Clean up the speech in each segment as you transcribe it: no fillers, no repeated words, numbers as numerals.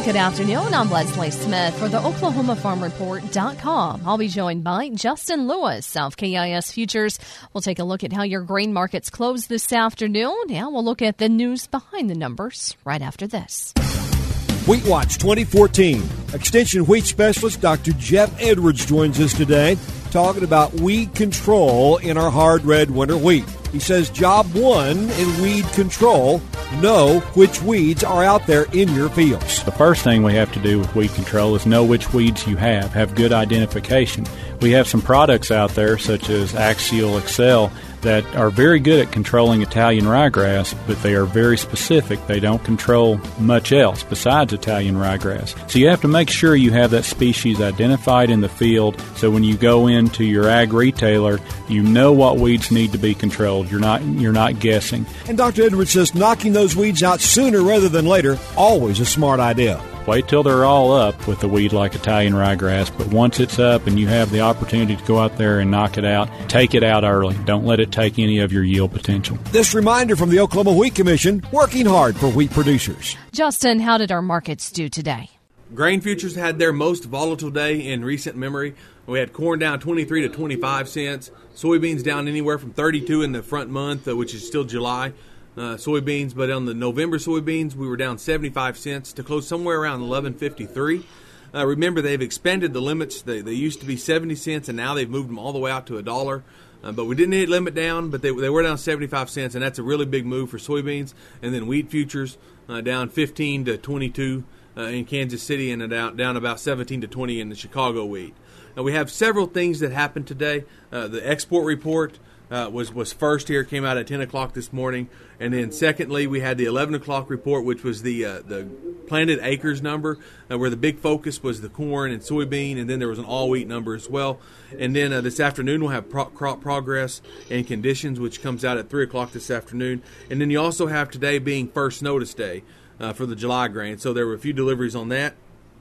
Good afternoon. I'm Leslie Smith for the OklahomaFarmReport.com. I'll be joined by Justin Lewis of KIS Futures. We'll take a look at how your grain markets closed this afternoon, and we'll look at the news behind the numbers right after this. Wheat Watch 2014. Extension wheat specialist Dr. Jeff Edwards joins us today talking about weed control in our hard red winter wheat. He says job one in weed control, know which weeds are out there in your fields. The first thing we have to do with weed control is know which weeds you have good identification. We have some products out there such as Axial Excel that are very good at controlling Italian ryegrass, but they are very specific. They don't control much else besides Italian ryegrass. So you have to make sure you have that species identified in the field so when you go into your ag retailer, you know what weeds need to be controlled. You're not guessing. And Dr. Edwards says knocking those weeds out sooner rather than later, always a smart idea. Wait till they're all up with a weed like Italian ryegrass, but once it's up and you have the opportunity to go out there and knock it out, take it out early. Don't let it take any of your yield potential. This reminder from the Oklahoma Wheat Commission, working hard for wheat producers. Justin, how did our markets do today? Grain futures had their most volatile day in recent memory. We had corn down 23 to 25 cents, soybeans down anywhere from 32 in the front month, which is still July. Soybeans, but on the November soybeans, we were down 75 cents to close somewhere around 11.53. Remember, they've expanded the limits. They used to be 70 cents, and now they've moved them all the way out to $1. But we didn't hit limit down, but they were down 75 cents, and that's a really big move for soybeans. And then wheat futures down 15 to 22 in Kansas City, and down about 17 to 20 in the Chicago wheat. Now, we have several things that happened today. The export report was first here, came out at 10 o'clock this morning. And then secondly, we had the 11 o'clock report, which was the planted acres number, where the big focus was the corn and soybean, and then there was an all-wheat number as well. And then this afternoon we'll have crop progress and conditions, which comes out at 3 o'clock this afternoon. And then you also have today being first notice day for the July grain. So there were a few deliveries on that.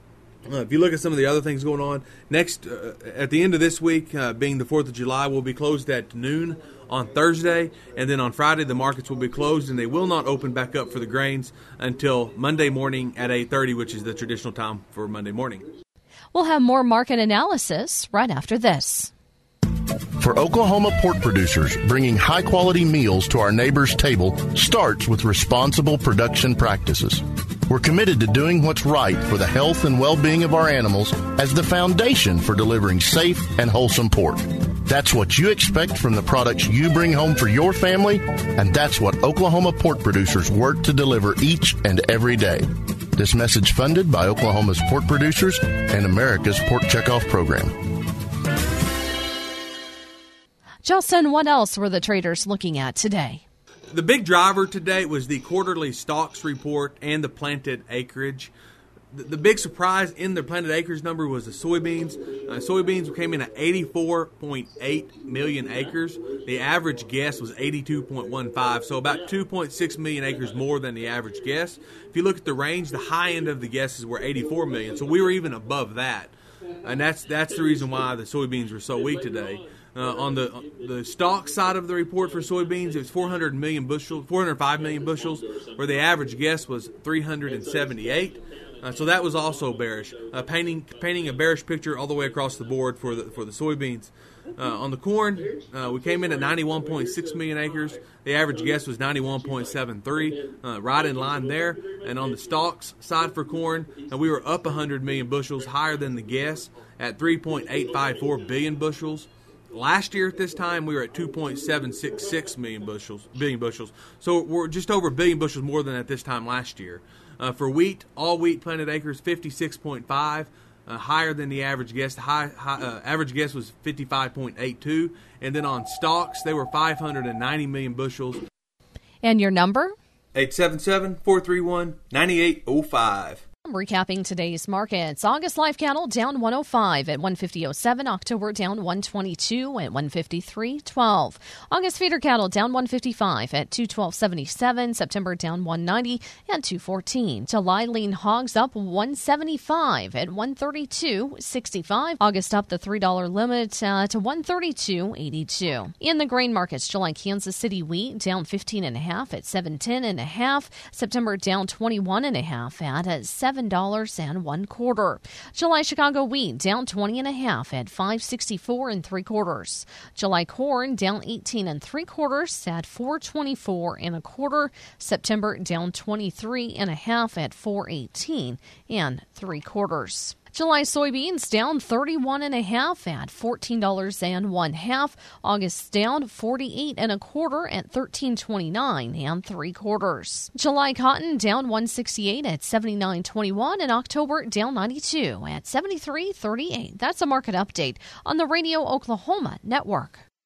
If you look at some of the other things going on, next at the end of this week, being the 4th of July, will be closed at noon on Thursday, and then on Friday the markets will be closed, and they will not open back up for the grains until Monday morning at 8:30, which is the traditional time for Monday morning. We'll have more market analysis right after this. For Oklahoma pork producers, bringing high-quality meals to our neighbors' table starts with responsible production practices. We're committed to doing what's right for the health and well-being of our animals as the foundation for delivering safe and wholesome pork. That's what you expect from the products you bring home for your family, and that's what Oklahoma pork producers work to deliver each and every day. This message funded by Oklahoma's pork producers and America's Pork Checkoff Program. Justin, what else were the traders looking at today? The big driver today was the quarterly stocks report and the planted acreage. The big surprise in the planted acres number was the soybeans. Soybeans came in at 84.8 million acres. The average guess was 82.15, so about 2.6 million acres more than the average guess. If you look at the range, the high end of the guesses were 84 million, so we were even above that. And that's the reason why the soybeans were so weak today. On the stock side of the report for soybeans, it was 405 million bushels, where the average guess was 378. So that was also bearish, painting a bearish picture all the way across the board for the soybeans. On the corn, we came in at 91.6 million acres. The average guess was 91.73, right in line there. And on the stalks side for corn, we were up 100 million bushels, higher than the guess at 3.854 billion bushels. Last year at this time, we were at 2.766 billion bushels. So we're just over a billion bushels more than at this time last year. For wheat, all wheat planted acres, 56.5, higher than the average guess. The average guess was 55.82. And then on stalks, they were 590 million bushels. And your number? 877-431-9805. Recapping today's markets. August live cattle down 105 at 150.07. October down 122 at 153.12. August feeder cattle down 155 at 212.77. September down 190 at 214. July lean hogs up 175 at 132.65. August up the $3 limit to 132.82. In the grain markets, July Kansas City wheat down 15.5 at 710.5. September down 21.5 at 7. $7.25. July Chicago wheat down 20.5 at $5.64 3/4. July corn down 18 3/4 at $4.24 1/4. September down 23.5 at $4.18 3/4. July soybeans down 31.5 at $14 1/2. August down 48 1/4 at $13.29 3/4. July cotton down 168 at $79.21, and October down 92 at $73.38. That's a market update on the Radio Oklahoma Network.